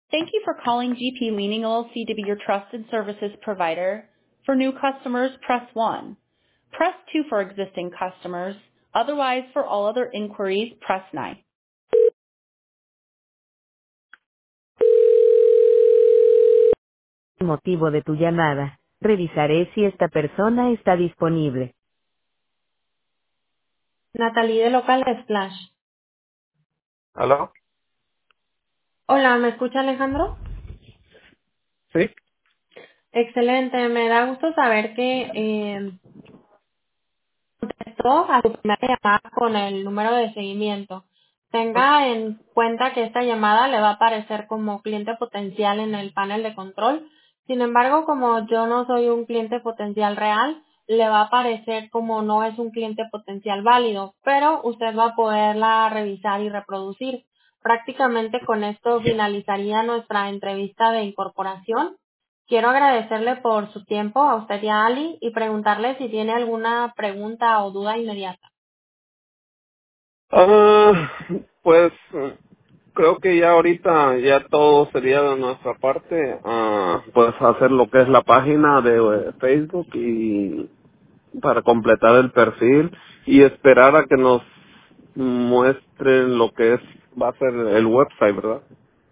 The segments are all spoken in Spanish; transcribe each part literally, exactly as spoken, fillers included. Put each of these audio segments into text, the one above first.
Thank you for calling G P Leaning L L C to be your trusted services provider. For new customers, press one. Press two for existing customers. Otherwise, for all other inquiries, press nine. Motivo de tu llamada. Revisaré si esta persona está disponible. Natalie de Local Splash. ¿Aló? Hola, ¿me escucha Alejandro? Sí. Excelente, me da gusto saber que eh, contestó a su primera llamada con el número de seguimiento. Tenga en cuenta que esta llamada le va a aparecer como cliente potencial en el panel de control. Sin embargo, como yo no soy un cliente potencial real, le va a aparecer como no es un cliente potencial válido, pero usted va a poderla revisar y reproducir. Prácticamente con esto finalizaría nuestra entrevista de incorporación. Quiero agradecerle por su tiempo a usted y a Ali y preguntarle si tiene alguna pregunta o duda inmediata. Ah, pues eh, creo que ya ahorita ya todo sería de nuestra parte, ah, pues hacer lo que es la página de eh, Facebook y para completar el perfil y esperar a que nos muestren lo que es va a ser el website, ¿verdad?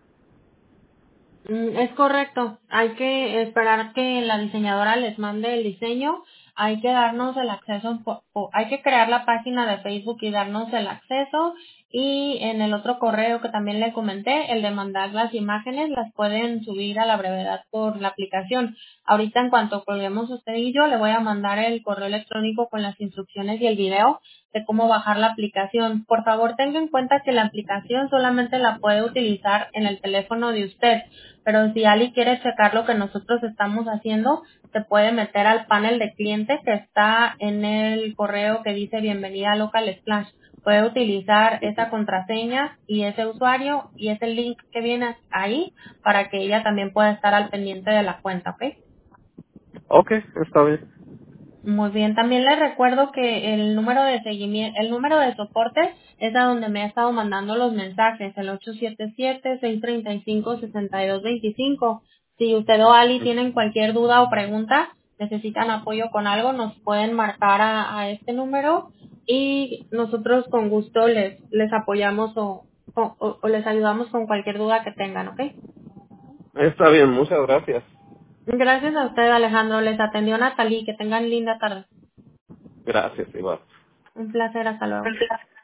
Mm, Es correcto. Hay que esperar que la diseñadora les mande el diseño. Hay que darnos el acceso, po- po- hay que crear la página de Facebook y darnos el acceso. Y en el otro correo que también le comenté, el de mandar las imágenes, las pueden subir a la brevedad por la aplicación. Ahorita en cuanto colguemos usted y yo, le voy a mandar el correo electrónico con las instrucciones y el video de cómo bajar la aplicación. Por favor, tenga en cuenta que la aplicación solamente la puede utilizar en el teléfono de usted. Pero si Ali quiere checar lo que nosotros estamos haciendo, se puede meter al panel de cliente que está en el correo que dice bienvenida a Local Splash. Puede utilizar esa contraseña y ese usuario y ese link que viene ahí para que ella también pueda estar al pendiente de la cuenta, ¿ok? Ok, está bien. Muy bien, también les recuerdo que el número de seguimiento, el número de soporte es a donde me ha estado mandando los mensajes, el ocho siete siete, seis tres cinco, seis dos dos cinco. Si usted o Ali tienen cualquier duda o pregunta, necesitan apoyo con algo, nos pueden marcar a, a este número y nosotros con gusto les, les apoyamos o, o, o- o les ayudamos con cualquier duda que tengan, ¿ok? Está bien, muchas gracias. Gracias a usted, Alejandro. Les atendió Natalie. Que tengan linda tarde. Gracias, igual. Un placer. Hasta luego.